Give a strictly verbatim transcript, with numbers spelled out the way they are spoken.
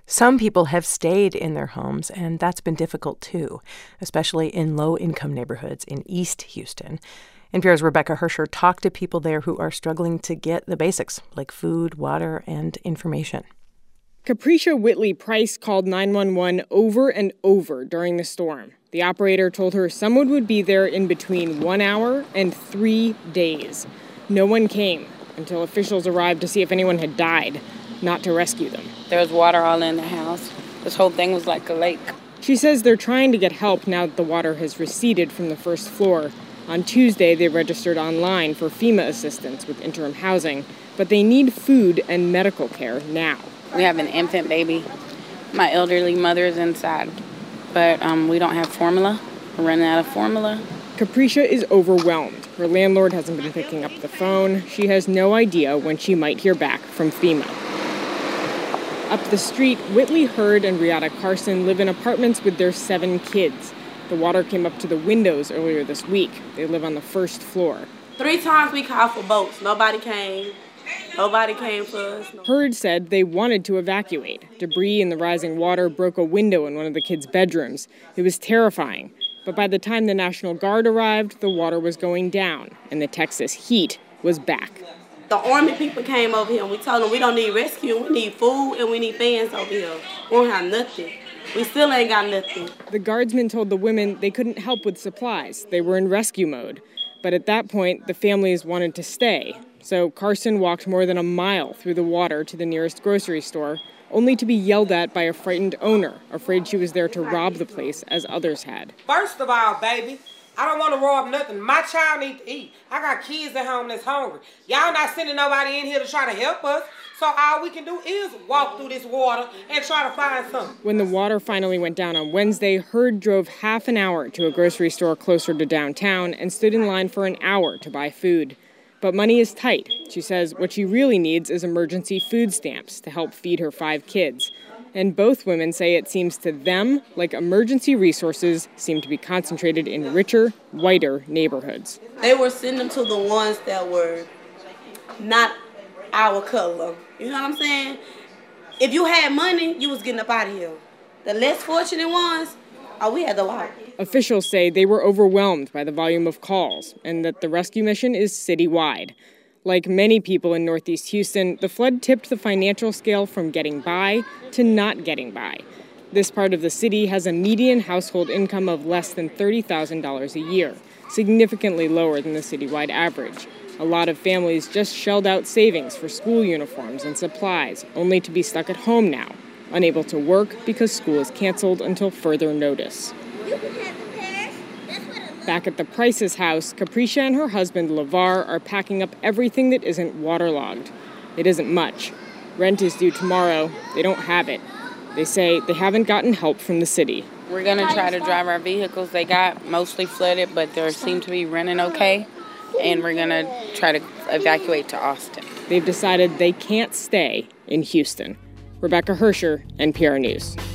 Some people have stayed in their homes, and that's been difficult too, especially in low-income neighborhoods in East Houston. N P R's Rebecca Hersher talked to people there who are struggling to get the basics, like food, water, and information. Capricia Whitley Price called nine one one over and over during the storm. The operator told her someone would be there in between one hour and three days. No one came until officials arrived to see if anyone had died, not to rescue them. There was water all in the house. This whole thing was like a lake. She says they're trying to get help now that the water has receded from the first floor. On Tuesday, they registered online for FEMA assistance with interim housing, but they need food and medical care now. We have an infant baby. My elderly mother is inside, but um, we don't have formula. We're running out of formula. Capricia is overwhelmed. Her landlord hasn't been picking up the phone. She has no idea when she might hear back from FEMA. Up the street, Whitley Hurd and Riata Carson live in apartments with their seven kids. The water came up to the windows earlier this week. They live on the first floor. Three times we called for boats. Nobody came. Nobody came for us. Hurd said they wanted to evacuate. Debris in the rising water broke a window in one of the kids' bedrooms. It was terrifying. But by the time the National Guard arrived, the water was going down, and the Texas heat was back. The Army people came over here, and we told them we don't need rescue. We need food, and we need fans over here. We don't have nothing. We still ain't got nothing. The guardsmen told the women they couldn't help with supplies. They were in rescue mode. But at that point, the families wanted to stay. So Carson walked more than a mile through the water to the nearest grocery store, only to be yelled at by a frightened owner, afraid she was there to rob the place as others had. First of all, baby, I don't want to rob nothing. My child needs to eat. I got kids at home that's hungry. Y'all not sending nobody in here to try to help us. So all we can do is walk through this water and try to find something. When the water finally went down on Wednesday, Hurd drove half an hour to a grocery store closer to downtown and stood in line for an hour to buy food. But money is tight. She says what she really needs is emergency food stamps to help feed her five kids. And both women say it seems to them like emergency resources seem to be concentrated in richer, whiter neighborhoods. They were sending to the ones that were not our color. You know what I'm saying? If you had money, you was getting up out of here. The less fortunate ones, oh, we had to walk. Officials say they were overwhelmed by the volume of calls and that the rescue mission is citywide. Like many people in Northeast Houston, the flood tipped the financial scale from getting by to not getting by. This part of the city has a median household income of less than thirty thousand dollars a year, significantly lower than the citywide average. A lot of families just shelled out savings for school uniforms and supplies, only to be stuck at home now, unable to work because school is canceled until further notice. Back at the Price's house, Capricia and her husband, LeVar, are packing up everything that isn't waterlogged. It isn't much. Rent is due tomorrow. They don't have it. They say they haven't gotten help from the city. We're going to try to drive our vehicles. They got mostly flooded, but they seem to be running okay. And we're going to try to evacuate to Austin. They've decided they can't stay in Houston. Rebecca Hersher, N P R News.